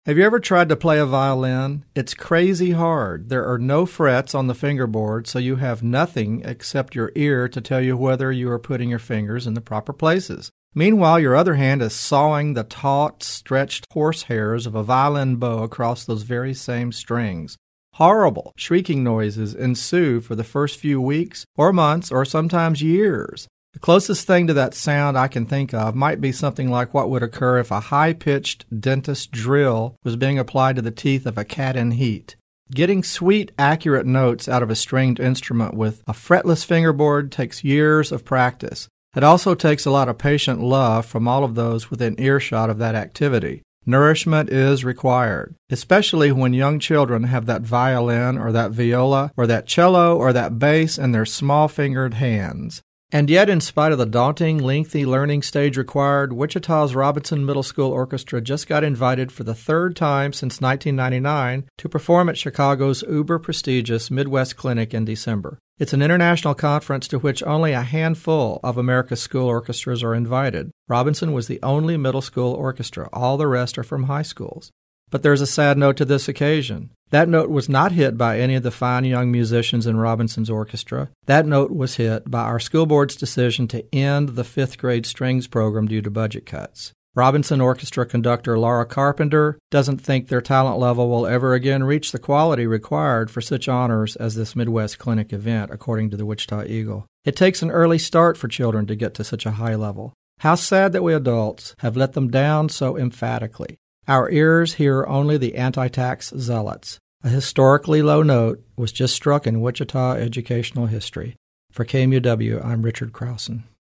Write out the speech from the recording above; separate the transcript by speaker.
Speaker 1: Have you ever tried to play a violin? It's crazy hard. There are no frets on the fingerboard, so you have nothing except your ear to tell you whether you are putting your fingers in the proper places. Meanwhile, your other hand is sawing the taut, stretched horsehairs of a violin bow across those very same strings. Horrible, shrieking noises ensue for the first few weeks, or months, or sometimes years. The closest thing to that sound I can think of might be something like what would occur if a high-pitched dentist drill was being applied to the teeth of a cat in heat. Getting sweet, accurate notes out of a stringed instrument with a fretless fingerboard takes years of practice. It also takes a lot of patient love from all of those within earshot of that activity. Nourishment is required, especially when young children have that violin or that viola or that cello or that bass in their small-fingered hands. And yet, in spite of the daunting, lengthy learning stage required, Wichita's Robinson Middle School Orchestra just got invited for the third time since 1999 to perform at Chicago's uber-prestigious Midwest Clinic in December. It's an international conference to which only a handful of America's school orchestras are invited. Robinson was the only middle school orchestra. All the rest are from high schools. But there's a sad note to this occasion. That note was not hit by any of the fine young musicians in Robinson's orchestra. That note was hit by our school board's decision to end the 5th grade strings program due to budget cuts. Robinson Orchestra conductor Laura Carpenter doesn't think their talent level will ever again reach the quality required for such honors as this Midwest Clinic event, according to the Wichita Eagle. It takes an early start for children to get to such a high level. How sad that we adults have let them down so emphatically. Our ears hear only the anti-tax zealots. A historically low note was just struck in Wichita educational history. For KMUW, I'm Richard Krausen.